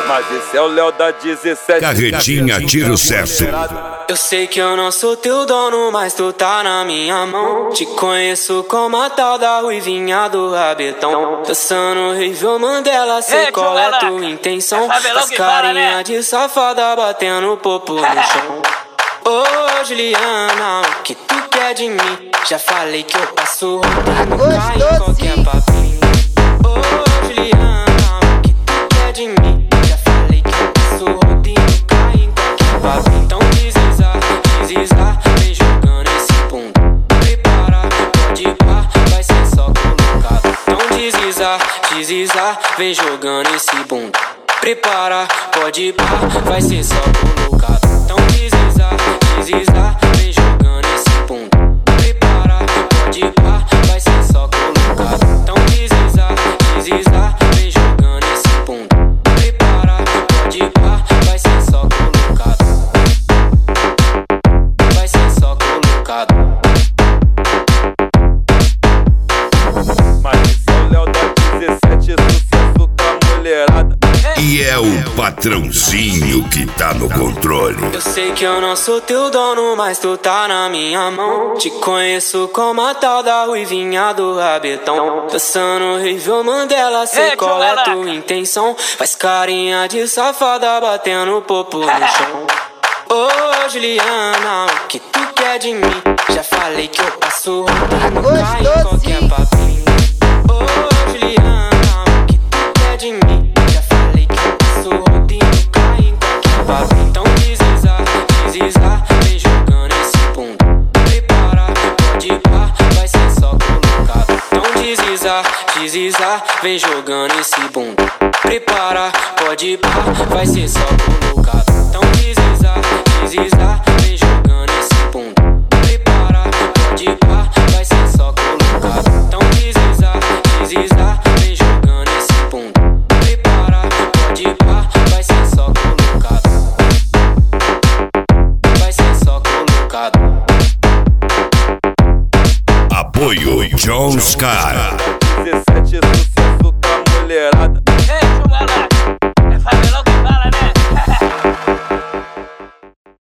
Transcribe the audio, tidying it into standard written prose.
Mas esse é o Léo da 17. Carretinha, tiro certo. Eu sei que eu não sou teu dono, mas tu tá na minha mão. Te conheço como a tal da ruivinha do rabetão. Dançando Rivel Mandela, sei qual é tua intenção. As carinha de safada batendo popo no chão. Ô Juliana, o que tu quer de mim? Já falei que eu passo rodando, cai em qualquer papinho. Ô Juliana, o que tu quer de mim? Já falei que eu passo rodando, cai em qualquer papinho. Então deslizar, vem jogando esse bumbum. Prepara, pode pá, vai ser só colocado. Então deslizar, vem jogando esse bumbum. Prepara, pode pá, vai ser só colocado. Então deslizar, vem jogando esse bumbum. Prepara, pode pá, vai ser só colocado. Então deslizar, vem jogando esse bumbum. Prepara, pode pá, vai ser só colocado. Vai ser só colocado. Mas esse é o Léo da 17, sucesso com a mulherada. E é o patrãozinho que tá no controle. Eu sei que eu não sou teu dono, mas tu tá na minha mão. Te conheço como a tal da ruivinha do rabetão. Dançando Rivel Mandela, sei qual é tua intenção. Faz carinha de safada batendo popo no chão. Ô Juliana, o que tu quer de mim? Já falei que eu passo rodando, cai em qualquer papinho. Ô Juliana, o que tu quer de mim? Já falei que eu passo rodando, cai em qualquer papinho. Então deslizar, vem jogando esse bumbum. Prepara, pode pá, vai ser só colocado. Então deslizar, vem jogando esse bumbum. Prepara, pode pá, vai ser só colocado. Então deslizar, vem jogando esse bumbum. Prepara, pode pá, vai ser só colocado. Então deslizar, vem jogando esse bumbum. Prepara, pode pá, vai ser só colocado. Vai ser só colocado. Apoio Jones Car. 17, sucesso com a mulherada.